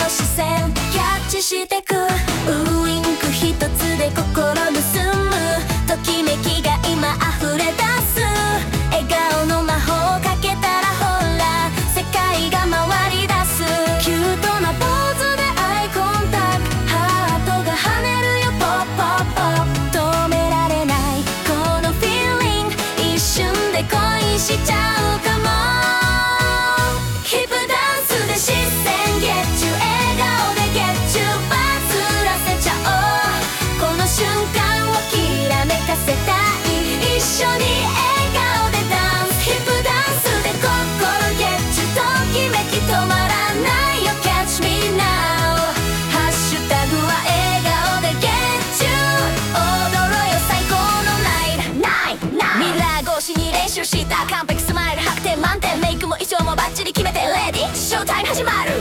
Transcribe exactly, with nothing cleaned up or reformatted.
の視線キャッチしてくウインク一つで心盗むときめきが今溢れ出す笑顔の魔法をかけたらほら世界が回り出すキュートなポーズでアイコンタクトハートが跳ねるよポッポッポッ止められないこのフィーリング一瞬で恋しちゃうかもヒップダンスで視線ゲッチュ笑顔でゲッチュバズらせちゃおうこの瞬間をきらめかせたい一緒に笑顔でダンスヒップダンスで心ゲッチュときめき止まらないよ Catch me now ハッシュタグは笑顔でゲッチュ踊ろうよ最高のナイトナイトミラー越しに練習した完璧スマイルはちてん満点メイクも衣装もバッチリ決めてレディーショータイム始まる